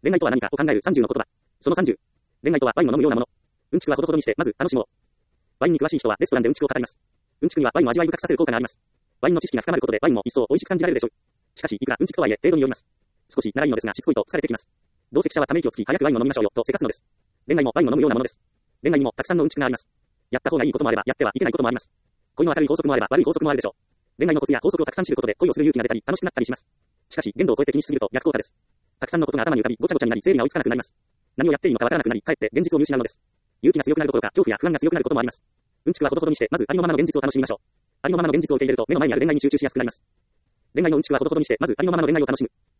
恋愛とは何かを考える30の言葉。その30。恋愛とはワインを飲むようなもの。うんちくはほどほどにして、まず楽しもう。ワインに詳しい人はレストランでうんちくを語ります。うんちくにはワインを味わい深くさせる効果があります。ワインの知識が深まることでワインも一層美味しく感じられるでしょう。しかし、いくらうんちくとはいえ、程度によります。少し長いのですが、しつこいと疲れてきます。どうせ記者はため息をつき、早くワインを飲みましょうよ、とせかすのです。恋愛もワインを飲むようなものです。恋愛にもたくさんのうんちくがあります。やった方がいいこともあれば、やってはいけないこともあります。恋の明るい法則もあれば、悪い法則もあるでしょう。恋愛のコツや法則をたくさん知ることで恋をする勇気が出たり、楽しくなったりします。しかし、限度を超えて気にしすぎると逆効果です。たくさんのことが頭に浮かび、ごちゃごちゃになり、整理が追いつかなくなります。何をやっていいのかわからなくなり、かえって現実を見失うのです。勇気が強くなるどころか、恐怖や不安が強くなることもあります。うんちくはほどほどにして、まずありのままの現実を楽しみましょう。ありのままの現実を受け入れると、目の前にある恋愛に集中しやすくなります。恋愛のうんちくはほどほどにして、まずありのままの恋愛を楽しむ。